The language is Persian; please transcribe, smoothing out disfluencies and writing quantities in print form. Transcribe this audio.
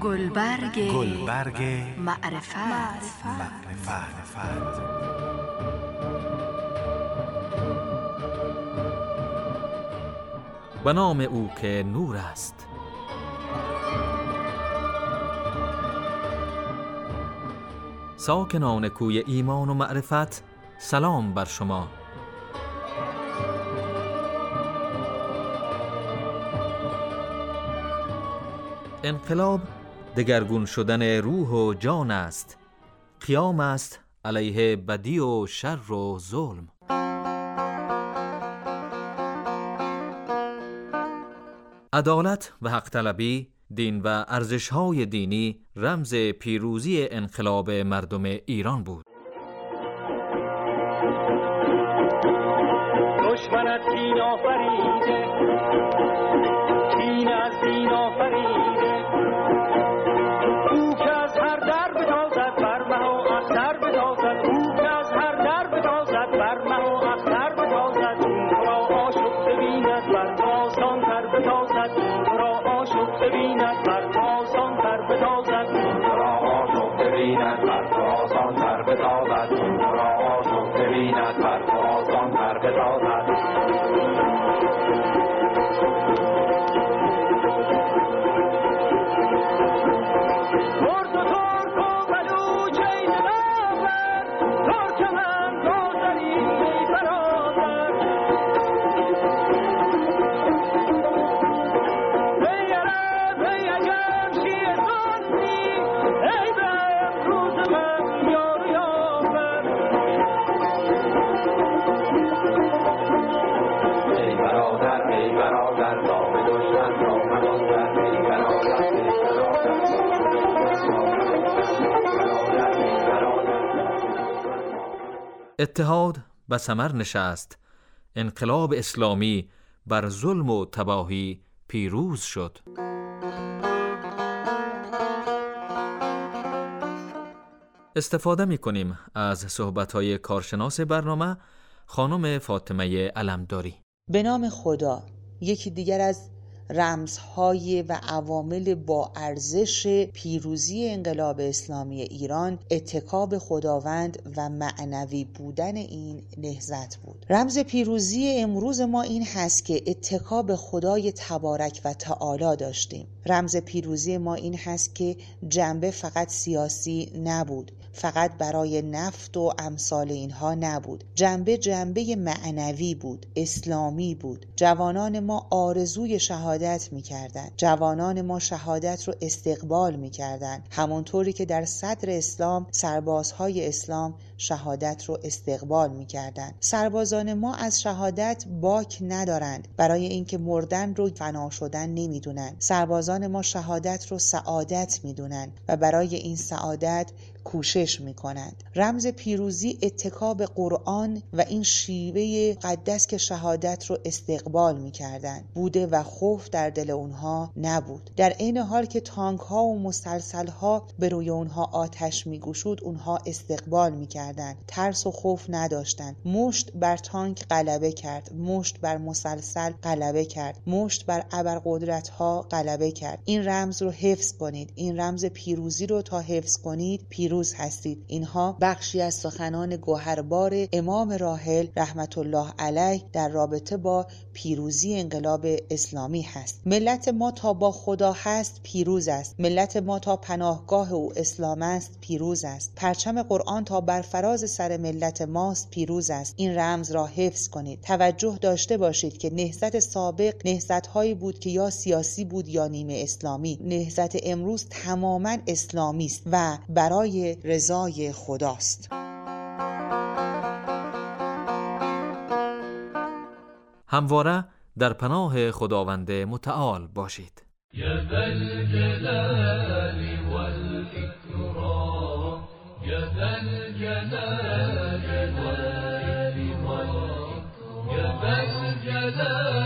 گلبرگ معرفت. به نام او که نور است. ساکنان کوی ایمان و معرفت، سلام بر شما. انقلاب دگرگون شدن روح و جان است. قیام است علیه بدی و شر و ظلم. عدالت و حق طلبی، دین و ارزش‌های دینی رمز پیروزی انقلاب مردم ایران بود. دشمن از دین آفریده، دین از دین آفریده، او که از هر در بتازد بر مه و اختر بتازد، او که از هر در بتازد بر مه و اختر بتازد، او را آشفته بیند بر آسان تر بتازد، او را آشفته بیند بر آسان تر بتازد، او را آشفته بیند بر آسان تر بتازد، او را آشفته بیند بر آسان تر بتازد. اتحاد به ثمر نشست. انقلاب اسلامی بر ظلم و تباهی پیروز شد. استفاده می کنیم از صحبت‌های کارشناس برنامه، خانم فاطمه علمداری. به نام خدا. یکی دیگر از رمزهای و عوامل با ارزش پیروزی انقلاب اسلامی ایران اتکا به خداوند و معنوی بودن این نهضت بود. رمز پیروزی امروز ما این هست که اتکا به خدای تبارک و تعالی داشتیم. رمز پیروزی ما این هست که جنبه فقط سیاسی نبود، فقط برای نفت و امثال اینها نبود. جنبه معنوی بود، اسلامی بود. جوانان ما آرزوی شهادت می‌کردند. جوانان ما شهادت رو استقبال می‌کردند، همونطوری که در صدر اسلام سربازهای اسلام شهادت رو استقبال می‌کردند. سربازان ما از شهادت باک ندارند، برای اینکه مردن رو فنا شدن نمی‌دونن. سربازان ما شهادت رو سعادت می‌دونن و برای این سعادت کوشش میکنند. رمز پیروزی اتکا به قرآن و این شیوه مقدس که شهادت رو استقبال میکردند بوده و خوف در دل اونها نبود. در عین حال که تانک ها و مسلسل ها به روی اونها آتش میگشود، اونها استقبال میکردند. ترس و خوف نداشتند. مشت بر تانک غلبه کرد، مشت بر مسلسل غلبه کرد، مشت بر ابرقدرت ها غلبه کرد. این رمز رو حفظ کنید. این رمز پیروزی رو تا حفظ کنید پیروز هستید. اینها بخشی از سخنان گوهربار امام راحل رحمت الله علیه در رابطه با پیروزی انقلاب اسلامی هست. ملت ما تا با خدا هست پیروز است. ملت ما تا پناهگاه او اسلام است پیروز است. پرچم قرآن تا بر فراز سر ملت ماست پیروز است. این رمز را حفظ کنید. توجه داشته باشید که نهضت سابق نهضت‌هایی بود که یا سیاسی بود یا نیمه اسلامی. نهضت امروز تماما اسلامی است و برای رضای خداست. همواره در پناه خداوند متعال باشید. یا ذا الجلال والإكرام، یا ذا الجلال والإكرام، یا ذا الجلال